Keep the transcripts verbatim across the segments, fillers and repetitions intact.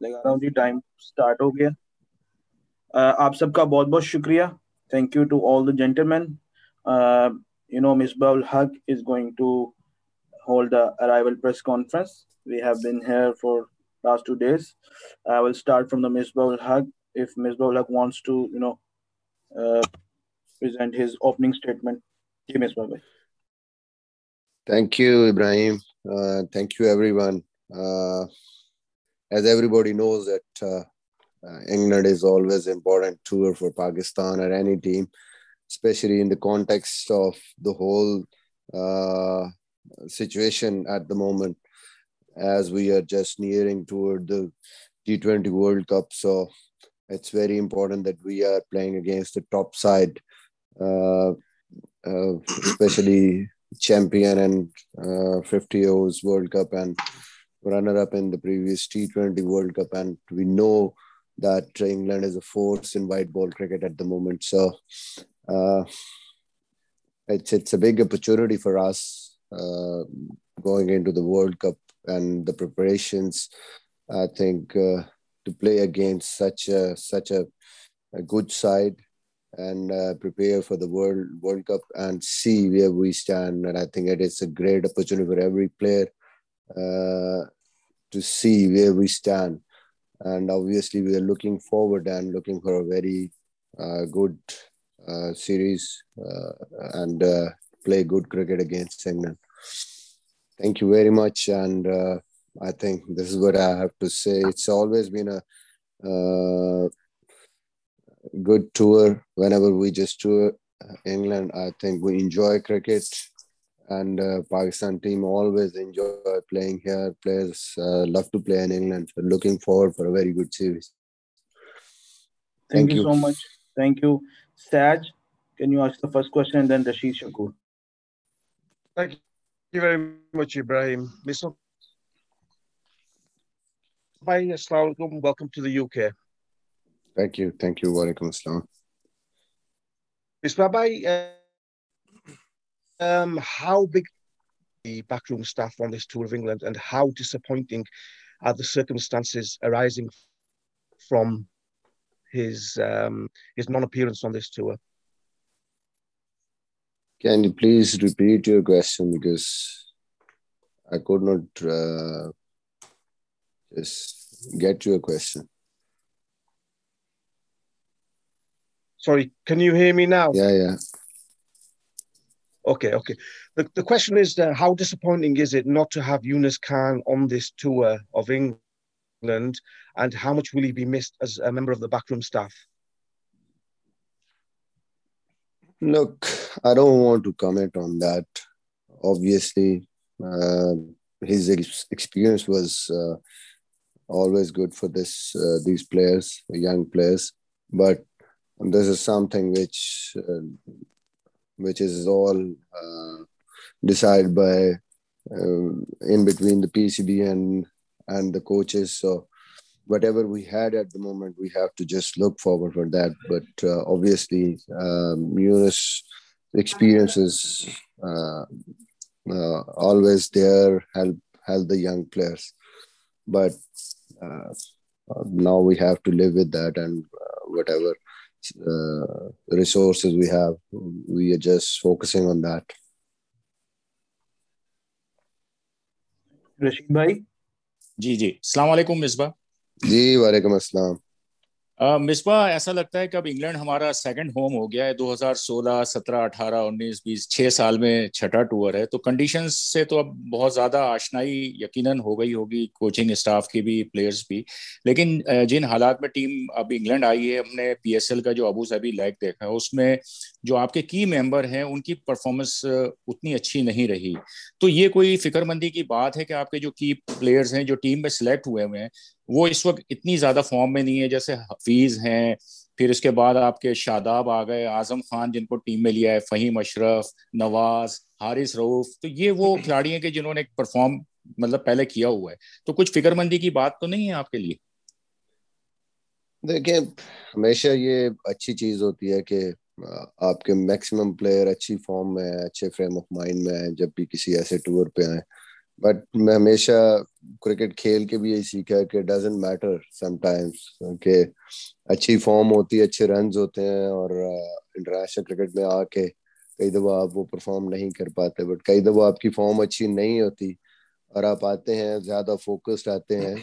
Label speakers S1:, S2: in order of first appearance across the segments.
S1: लगा रहा हूँ जी टाइम स्टार्ट हो गया। अ, आप सबका बहुत बहुत शुक्रिया। Thank you to all the gentleman. You know Misbah ul Haq is going to hold the arrival press conference. We have been here for last two days. I will start from the Misbah ul Haq. If Misbah ul Haq wants to, you know, uh, present his opening statement. Ji Misbah bhai.
S2: Thank you, Ibrahim. Uh, thank you, everyone. Uh, as everybody knows that uh, uh, England is always important tour for Pakistan or any team, especially in the context of the whole uh, situation at the moment, as we are just nearing toward the T twenty World Cup. So it's very important that we are playing against the top side, uh, uh, especially champion and uh, fifty overs World Cup and runner up in the previous T twenty World Cup. And we know that England is a force in white ball cricket at the moment. So uh, it's, it's a big opportunity for us uh, going into the World Cup and the preparations. I think uh, to play against such a, such a, a good side and uh, prepare for the World World Cup and see where we stand. And I think it is a great opportunity for every player uh, to see where we stand. And obviously, we are looking forward and looking for a very uh, good uh, series uh, and uh, play good cricket against England. Thank you very much. And uh, I think this is what I have to say. It's always been a uh, good tour whenever we just tour England. I think we enjoy cricket, and uh, Pakistan team always enjoy playing here. Players uh, love to play in England. So looking forward for a very good series.
S1: Thank
S2: Thank
S1: you
S2: you.
S1: so much. Thank you. Saj, can you ask the first question and then Rashid Shakur?
S3: Thank you very much, Ibrahim. Mister Bhai, Assalamu alaikum. Welcome to the U K.
S2: Thank you. Thank you. Walaikum assalam.
S3: Mister Bhai, um, how big the backroom staff on this tour of England, and how disappointing are the circumstances arising from his um, his non-appearance on this tour?
S2: Can you please repeat your question, because I could not uh, just get your question.
S3: Sorry, can you hear me now?
S2: Yeah, yeah.
S3: Okay, okay. The, the question is, uh, how disappointing is it not to have Yunus Khan on this tour of England, and how much will he be missed as a member of the backroom staff?
S2: Look, I don't want to comment on that. Obviously, uh, his ex- experience was uh, always good for this uh, these players, young players. But this is something which uh, which is all uh, decided by uh, in between the P C B and and the coaches. So whatever we had at the moment, we have to just look forward for that. But uh, obviously, um, Yunus' experience is uh, uh, always there, help help the young players. But uh, now we have to live with that, and uh, whatever uh, resources we have, we are just focusing on that.
S1: Rashid bhai.
S4: जी जी अस्सलाम वालेकुम मिसबा।
S2: जी वालेकुम अस्सलाम।
S4: मिसबा, ऐसा लगता है कि अब इंग्लैंड हमारा सेकंड होम हो गया है। दो हज़ार सोलह, सत्रह, अठारह, उन्नीस, बीस, छह साल में छठा टूर है, तो कंडीशंस से तो अब बहुत ज़्यादा आशनाई यकीनन हो गई होगी, कोचिंग स्टाफ की भी, प्लेयर्स भी। लेकिन जिन हालात में टीम अब इंग्लैंड आई है, हमने पीएसएल का जो अबू धाबी लैग देखा है, उसमें जो आपके की मेंबर हैं उनकी परफॉर्मेंस उतनी अच्छी नहीं रही। तो ये कोई फिक्रमंदी की बात है कि आपके जो की प्लेयर्स हैं जो टीम में सिलेक्ट हुए हुए हैं वो इस वक्त इतनी ज्यादा फॉर्म में नहीं है, जैसे हफीज हैं, फिर इसके बाद आपके शादाब आ गए, आजम खान जिनको टीम में लिया है, फहीम अशरफ, नवाज, हारिस रऊफ, तो ये वो खिलाड़ी हैं कि जिन्होंने एक परफॉर्म मतलब पहले किया हुआ है। तो कुछ फिक्रमंदी की बात तो नहीं है आपके लिए?
S2: देखिए, हमेशा ये अच्छी चीज होती है कि आपके मैक्सिमम प्लेयर अच्छी फॉर्म में है, अच्छे फ्रेम ऑफ माइंड में है जब भी किसी ऐसे टूर पे आए। بٹ میں ہمیشہ کرکٹ کھیل کے بھی یہی سیکھا کہ ڈزنٹ میٹر سم ٹائمس کہ اچھی فارم ہوتی ہے, اچھے رنز ہوتے ہیں, اور انٹرنیشنل کرکٹ میں آ کے کئی دفعہ آپ وہ پرفارم نہیں کر پاتے, بٹ کئی دفعہ آپ کی فارم اچھی نہیں ہوتی اور آپ آتے ہیں زیادہ فوکسڈ آتے ہیں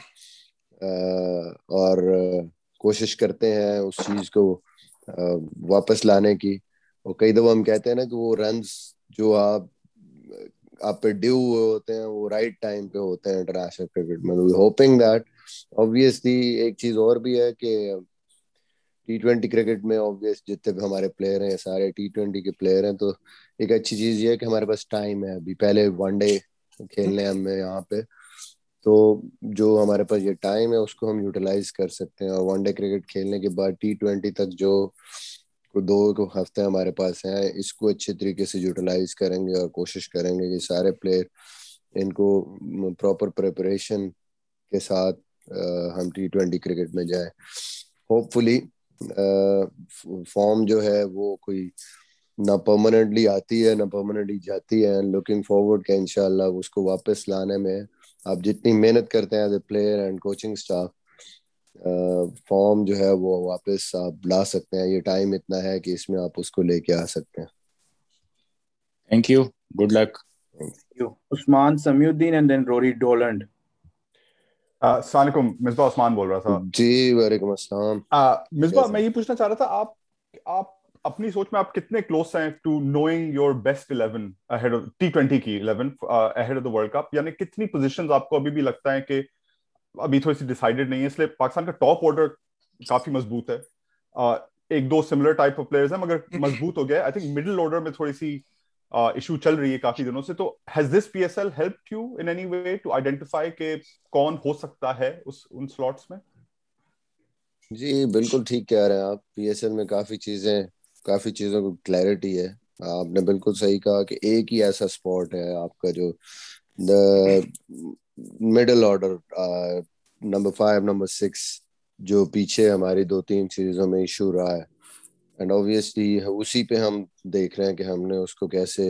S2: اور کوشش کرتے ہیں اس چیز کو واپس لانے کی. اور کئی دفعہ ہم کہتے ہیں نا کہ وہ رنز جو آپ آپ پہ ڈیو ہوئے ہوتے ہیں وہ رائٹ ٹائم پہ ہوتے ہیں انٹرنیشنل کرکٹ میں. ہوپنگ دیٹ obviously ایک چیز اور بھی ہے کہ ٹی ٹوینٹی کرکٹ میں obvious جتنے بھی ہمارے پلیئر ہیں سارے ٹی ٹوینٹی کے پلیئر ہیں, تو ایک اچھی چیز یہ ہے کہ ہمارے پاس ٹائم ہے. ابھی پہلے ون ڈے کھیلنے ہمیں یہاں پہ, تو جو ہمارے پاس یہ ٹائم ہے اس کو ہم یوٹیلائز کر سکتے ہیں. اور ون ڈے کرکٹ کھیلنے کے بعد ٹی ٹوینٹی تک جو دو ہفتے ہمارے پاس ہیں اس کو اچھے طریقے سے یوٹیلائز کریں گے اور کوشش کریں گے کہ سارے پلیئر ان کو پراپر پریپریشن کے ساتھ ہم ٹی ٹوینٹی کرکٹ میں جائیں. ہوپ فلی فارم جو ہے وہ کوئی نہ پرماننٹلی آتی ہے نہ پرماننٹلی جاتی ہے. لوکنگ فارورڈ کہ انشاءاللہ اس کو واپس لانے میں آپ جتنی محنت کرتے ہیں as a player and coaching staff, form جو ہے وہ واپس آپ لا سکتے ہیں. یہ ٹائم اتنا ہے کہ اس میں آپ اس کو لے کے آ سکتے ہیں.
S4: Thank you, good luck.
S1: Usman Samiuddin and دین روری ڈولنڈ.
S5: السلام علیکم, مصباح عثمان بول رہا تھا.
S2: جی وعلیکم السلام.
S5: مصباح میں یہ پوچھنا چاہ رہا تھا, آپ آپ اپنی سوچ میں آپ کتنے کلوز ہیں to knowing your best eleven ahead of T twenty کی eleven ahead of the world cup? یعنی کتنی پوزیشنز آپ کو ابھی بھی لگتا ہے کہ ابھی تھوڑی سی ڈیسائیڈڈ نہیں ہے؟ اس لیے پاکستان کا ٹاپ آرڈر کافی مضبوط ہے, ایک دو سملر ٹائپ آف پلیئرز ہیں مگر مضبوط ہو گیا. آئی تھنک مڈل آرڈر میں تھوڑی سی ایشو چل رہی ہے کافی دنوں سے. تو has this P S L helped you in any way to identify کہ کون ہو سکتا ہے اس ان سلاٹس میں؟
S2: جی بالکل ٹھیک کہہ رہے ہیں آپ. پی ایس ایل میں کافی چیزیں کافی چیزوں کو کلیئرٹی ہے. آپ نے بالکل صحیح کہا کہ ایک ہی ایسا اسپاٹ ہے آپ کا جو middle order number five number six جو پیچھے ہماری دو تین سیریزوں میں ایشو رہا ہے. اینڈ اوبیسلی اسی پہ ہم دیکھ رہے ہیں کہ ہم نے اس کو کیسے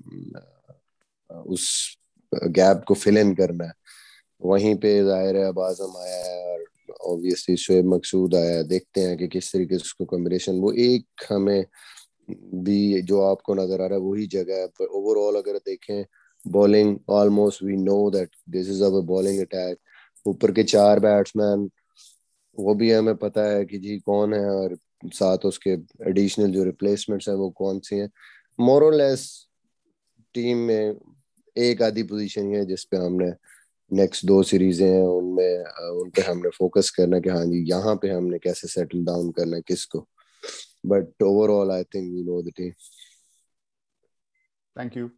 S2: اس گیپ کو فل ان کرنا ہے. وہیں پہ ظاہر ہے اب اعظم آیا ہے اور اوبیسلی شعیب مقصود آیا. دیکھتے ہیں کہ کس طریقے سے اس کو کمبینیشن وہ ایک ہمیں بھی جو آپ کو نظر آ رہا ہے وہی جگہ ہے. پر اوور آل اگر دیکھیں bowling almost we know that this is our bowling attack. اوپر کے چار بیٹسمین وہ بھی ہمیں پتہ ہے کہ جی کون ہے, اور ساتھ اس کے ایڈیشنل جو ریپلیسمنٹس ہیں وہ کون سی ہیں. مور اور لیس ٹیم میں ایک آدھی پوزیشن ہی ہے جس پہ ہم نے نیکسٹ دو سیریزیں ہیں ان میں ان پہ ہم نے فوکس کرنا کہ ہاں جی یہاں پہ ہم نے کیسے سیٹل ڈاؤن کرنا ہے کس کو. But overall I think we know the team.
S5: Thank you.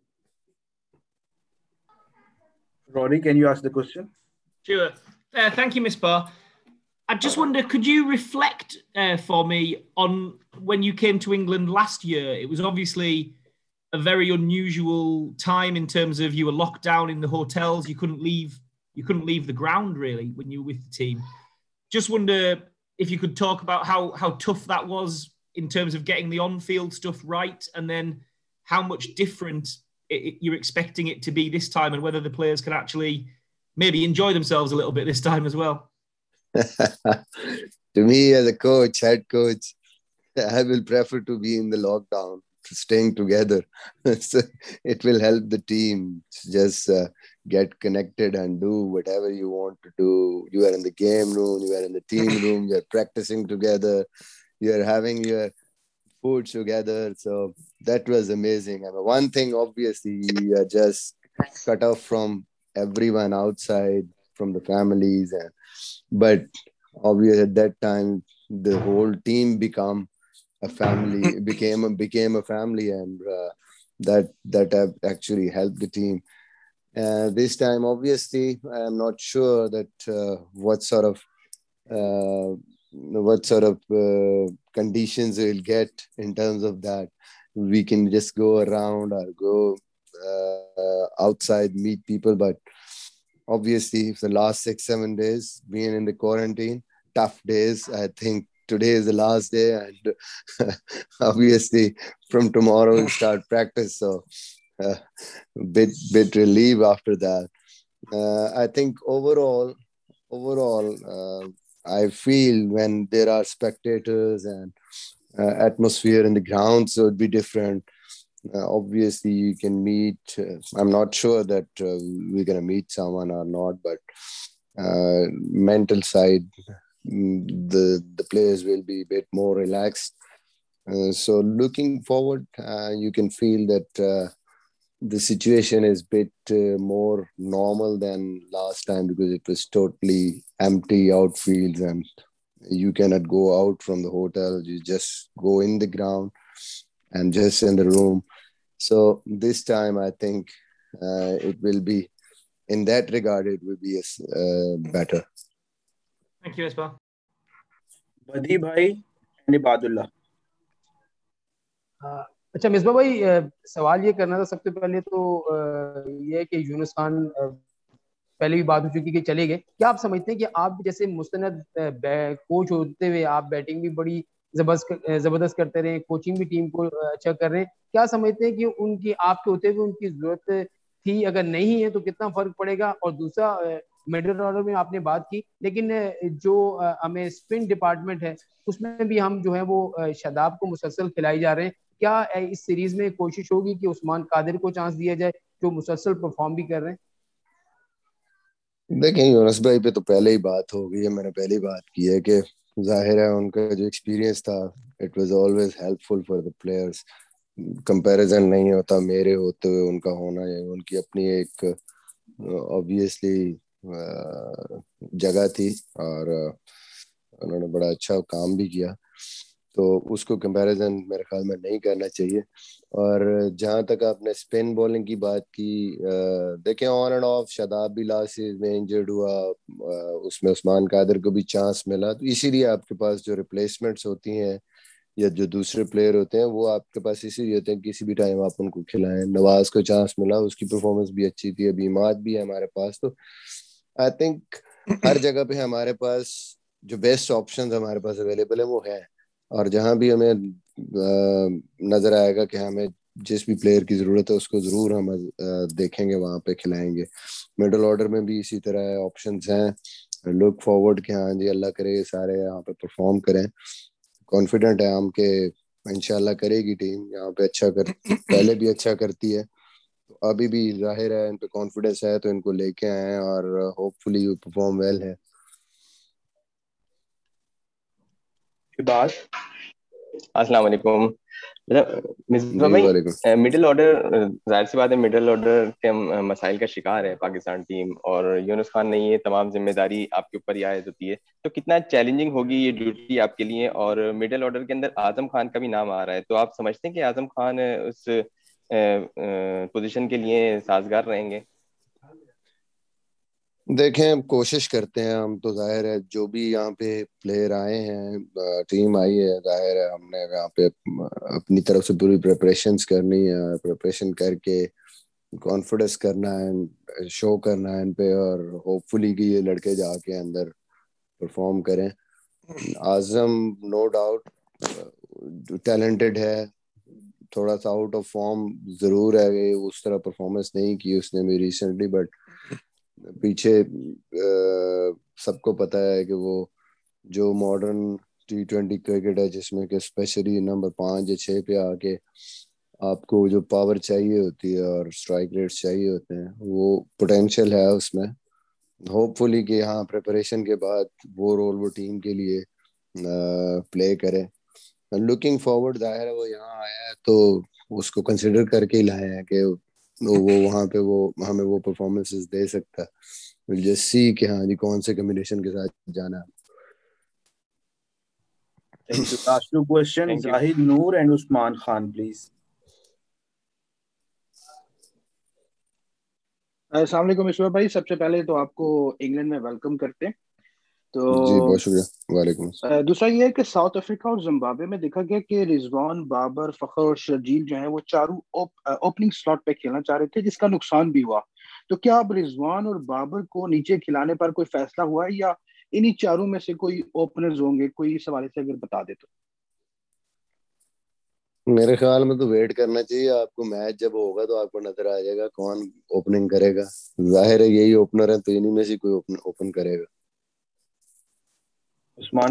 S1: Rory, can you ask the question?
S6: Sure. Uh, thank you, Misbah. I just wonder, could you reflect uh, for me on when you came to England last year? It was obviously a very unusual time in terms of you were locked down in the hotels. You couldn't leave. You couldn't leave the ground really when you were with the team. Just wonder if you could talk about how how tough that was in terms of getting the on-field stuff right, and then how much different it, it, you're expecting it to be this time, and whether the players can actually maybe enjoy themselves a little bit this time as well.
S2: To me, as a coach, head coach, I will prefer to be in the lockdown, staying together. So it will help the team just uh, get connected and do whatever you want to do. You are in the game room, you are in the team room, you are practicing together, you are having your food together. So that was amazing. I mean, one thing, obviously, you are just cut off from everyone outside, from the families. And, but obviously at that time, the whole team become a family, became a, became a family, and uh, that that actually helped the team. Uh, this time, obviously, I am not sure that uh, what sort of uh, what sort of uh, conditions we'll get in terms of that. We can just go around or go uh, outside, meet people, but obviously, for the last six, seven days, being in the quarantine, tough days. I think today is the last day, and obviously, from tomorrow we'll start practice. So uh, bit bit relief after that. Uh, I think overall, overall, uh, I feel when there are spectators and uh, atmosphere in the ground, so it'd be different. Uh, obviously, you can meet. Uh, I'm not sure that uh, we're gonna meet someone or not, but uh, mental side, the the players will be a bit more relaxed. Uh, so looking forward, uh, you can feel that uh, the situation is a bit uh, more normal than last time because it was totally empty outfields and you cannot go out from the hotel. You just go in the ground and just in the room. So this time, I think uh, it will be, in that regard, it will be uh, better.
S6: Thank you, Misbah.
S1: Badi bhai and Ibadullah.
S7: अच्छा मिसबा भाई, सवाल ये करना था सबसे पहले तो ये है कि यूनुस खान पहले भी बात हो चुकी कि चले गए, क्या आप समझते हैं कि आप जैसे मुस्तनद कोच होते हुए आप बैटिंग भी बड़ी जबरदस्त जबरदस्त करते रहे, कोचिंग भी टीम को अच्छा कर रहे हैं, क्या समझते हैं कि उनकी आपके होते हुए उनकी जरूरत थी, अगर नहीं है तो कितना फर्क पड़ेगा? और दूसरा, मिडिल ऑर्डर में आपने बात की, लेकिन जो हमें स्पिन डिपार्टमेंट है उसमें भी हम जो है वो शादाब को मुसलसल खिलाई जा रहे हैं, क्या इस सीरीज में कोशिश होगी कि उस्मान कादिर को चांस दिया जाए जो मुसलसल परफॉर्म भी कर रहे हैं?
S2: देखें, यूनुस भाई पे तो पहले ही बात हो गई है, मैंने पहले ही बात की है कि जाहिर है उनका जो एक्सपीरियंस था it was always helpful for the players. Comparison नहीं होता मेरे होते हुए उनका होना है, उनकी अपनी एक ऑब्वियसली जगह थी और उन्होंने बड़ा अच्छा काम भी किया, तो उसको कंपैरिजन मेरे ख्याल में नहीं करना चाहिए. और जहाँ तक आपने स्पिन बॉलिंग की बात की, देखें ऑन एंड ऑफ शादाब भी लास्ट सीरीज में इंजर्ड हुआ, उसमें उस्मान कादिर को भी चांस मिला, तो इसीलिए आपके पास जो रिप्लेसमेंट्स होती हैं या जो दूसरे प्लेयर होते हैं वो आपके पास इसीलिए होते हैं किसी भी टाइम आप उनको खिलाएं. नवाज को चांस मिला, उसकी परफॉर्मेंस भी अच्छी थी, अभी इमाद भी है हमारे पास, तो आई थिंक हर जगह पे हमारे पास जो बेस्ट ऑप्शंस हमारे पास अवेलेबल है वो है, और जहां भी हमें नजर आएगा कि हमें जिस भी प्लेयर की जरूरत है उसको जरूर हम देखेंगे, वहां पे खिलाएंगे. मिडिल ऑर्डर में भी इसी तरह ऑप्शंस हैं. लुक फॉरवर्ड कि हाँ जी अल्लाह करे सारे यहाँ पे परफॉर्म करें. कॉन्फिडेंट है हम कि इंशाल्लाह करेगी टीम यहाँ पे अच्छा कर, पहले भी अच्छा करती है, तो अभी भी जाहिर है इन पे कॉन्फिडेंस है, तो इनको लेके आए और होपफुली यू परफॉर्म वेल है.
S1: बात
S8: अस्सलाम वालेकुम. मिसबा भाई, मिडिल ऑर्डर जाहिर सी बात है मिडिल ऑर्डर के मसाइल का शिकार है पाकिस्तान टीम, और यूनुस खान ने ये तमाम जिम्मेदारी आपके ऊपर ही आयद होती है, तो कितना चैलेंजिंग होगी ये ड्यूटी आपके लिए? और मिडिल ऑर्डर के अंदर आजम खान का भी नाम आ रहा है, तो आप समझते हैं कि आजम खान उस पोजीशन के लिए साजगार रहेंगे?
S2: देखें, कोशिश करते हैं हम, तो जाहिर है जो भी यहाँ पे प्लेयर आए हैं, टीम आई है, जाहिर है हमने यहाँ पे अपनी तरफ से पूरी प्रिपरेशंस करनी है, प्रिपरेशन करके कॉन्फिडेंस करना है, शो करना है इन पे, और होपफुली कि ये लड़के जाके अंदर परफॉर्म करें. आजम नो डाउट टैलेंटेड है, थोड़ा सा आउट ऑफ फॉर्म जरूर है, उस तरह परफॉर्मेंस नहीं की उसने भी रिसेंटली, बट पीछे सबको पता है कि वो जो मॉडर्न टी ट्वेंटी क्रिकेट है जिसमें कि स्पेशली नंबर पाँच या छः पे आके आपको जो पावर चाहिए होती है और स्ट्राइक रेट्स चाहिए होते हैं, वो पोटेंशियल है उसमें. होपफुली कि हाँ प्रिपरेशन के बाद वो रोल वो टीम के लिए प्ले करे. लुकिंग फॉरवर्ड, जाहिर है वो यहाँ आया है तो उसको कंसिडर करके ही लाए हैं कि वो वहाँ पे वो हमें वो परफॉर्मेंसेस दे सकता है. विल जस्ट सी कि हाँ जी कौन से कॉम्बिनेशन के साथ जाना है.
S1: Thank you. Last two questions, Zahid Noor and Usman Khan, please.
S9: अस्सलाम वालेकुम ईश्वर भाई, सबसे पहले तो आपको इंग्लैंड में वेलकम करते हैं. तो
S2: जी बहुत शुक्रिया. वालेकुम.
S9: दूसरा ये है कि साउथ अफ्रीका और जिम्बाब्वे में देखा गया कि रिजवान, बाबर, फखर और शर्जील जो है वो चारों ओप, ओपनिंग स्लॉट पे खेलना चाह रहे थे, जिसका नुकसान भी हुआ. तो क्या अब रिजवान और बाबर को नीचे खिलाने पर कोई फैसला हुआ है, या इन्हीं चारों में से कोई ओपनर्स होंगे? कोई इस हवाले से अगर बता दे तो.
S2: میرے خیال میں تو ویٹ کرنا چاہیے آپ کو. میچ جب ہوگا تو آپ کو نظر آ جائے گا کون اوپننگ کرے گا. ظاہر ہے یہی اوپنر ہے تو انہی میں سے کوئی اوپن کرے گا.
S1: عثمان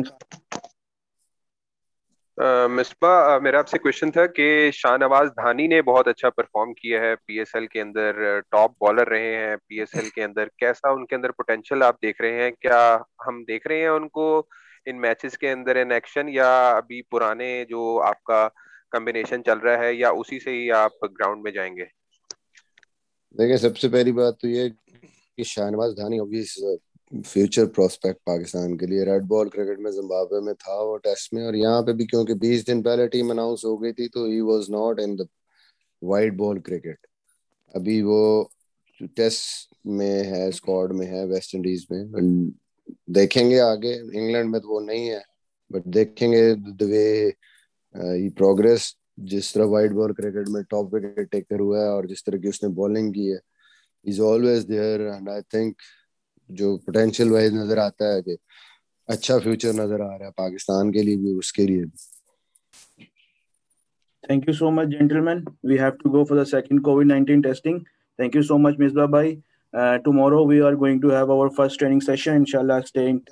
S10: مصباح, میرا آپ سے کوشچن تھا کہ شاہ نواز دھانی نے بہت اچھا پرفارم کیا ہے پی ایس ایل کے اندر, ٹاپ بالر رہے ہیں پی ایس ایل کے اندر. کیسا ان کے اندر پوٹینشیل آپ دیکھ رہے ہیں؟ کیا ہم دیکھ رہے ہیں ان کو ان میچز کے اندر ان ایکشن, یا ابھی پرانے جو آپ کا کمبینیشن چل رہا ہے یا اسی سے ہی آپ گراؤنڈ میں جائیں گے؟
S2: دیکھیں, سب سے پہلی بات تو یہ کہ Shahnawaz Dahani obvious future prospect Pakistan کے لیے. ریڈ بال کرکٹ میں زمبابوے میں تھا وہ ٹیسٹ میں, اور یہاں پہ بھی کیونکہ بیس دن پہلے ٹیم اناؤنس ہو گئی تھی تو he was not in the white ball cricket. ابھی وہ ٹیسٹ میں ہے, اسکواڈ میں ہے ویسٹ انڈیز میں. دیکھیں گے آگے, انگلینڈ میں تو وہ نہیں ہے, بٹ دیکھیں گے the way یہ پروگریس, جس طرح وائٹ بال کرکٹ میں ٹاپ وکٹ ٹیکر ہوا ہے اور جس طرح کی اس نے بالنگ کی ہے, is always there. And I think جو پوٹینشیل وائز نظر آتا ہے کہ اچھا فیوچر نظر آ رہا ہے پاکستان کے لیے بھی, اس کے لیے بھی.
S1: Thank you so much, gentlemen. We have to go for the second COVID nineteen testing. Thank you so much, Misbah bhai. Uh, tomorrow we are going to have our first training session. Inshallah, stay in touch.